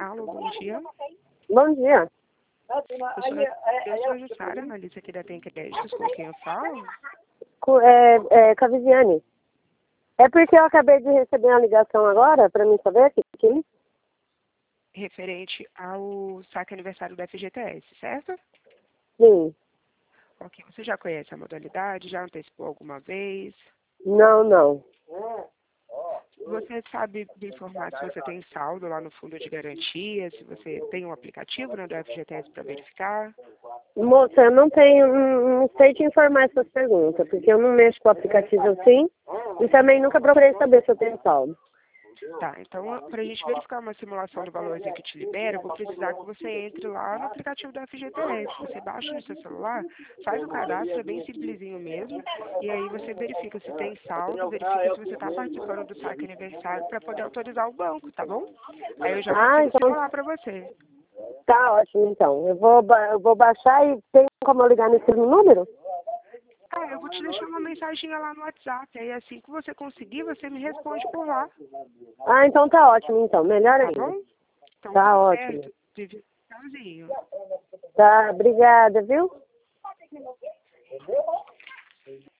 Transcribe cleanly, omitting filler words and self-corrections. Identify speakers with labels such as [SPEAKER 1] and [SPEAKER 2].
[SPEAKER 1] Alô, bom dia.
[SPEAKER 2] Bom dia.
[SPEAKER 1] Eu sou a Jussara, analista aqui da Tem Créditos, com quem eu falo.
[SPEAKER 2] Com a Viviane. É porque eu acabei de receber uma ligação agora, para mim saber aqui.
[SPEAKER 1] Referente ao saque aniversário da FGTS, certo?
[SPEAKER 2] Sim.
[SPEAKER 1] Ok, você já conhece a modalidade? Já antecipou alguma vez?
[SPEAKER 2] Não.
[SPEAKER 1] Você sabe me informar se você tem saldo lá no fundo de garantia, se você tem um aplicativo, né, do FGTS para verificar?
[SPEAKER 2] Moça, eu não tenho, não sei te informar essas perguntas, porque eu não mexo com o aplicativo assim e também nunca procurei saber se eu tenho saldo.
[SPEAKER 1] Tá, então para a gente verificar uma simulação do valorzinho que te libera, eu vou precisar que você entre lá no aplicativo da FGTS. Você baixa no seu celular, faz o cadastro, é bem simplesinho mesmo, e aí você verifica se tem saldo, verifica se você está participando do saque aniversário para poder autorizar o banco, tá bom? Aí eu já consigo
[SPEAKER 2] Então
[SPEAKER 1] simular para você.
[SPEAKER 2] tá ótimo então. Eu vou baixar e tem como eu ligar nesse número?
[SPEAKER 1] Eu vou te deixar uma mensaginha lá no WhatsApp, aí assim que você conseguir, você me responde por lá,
[SPEAKER 2] Então tá ótimo então, melhor
[SPEAKER 1] tá
[SPEAKER 2] ainda.
[SPEAKER 1] bom? Então
[SPEAKER 2] Tá
[SPEAKER 1] tudo
[SPEAKER 2] ótimo.
[SPEAKER 1] certo. Vivi, tchauzinho.
[SPEAKER 2] Tá, obrigada, viu?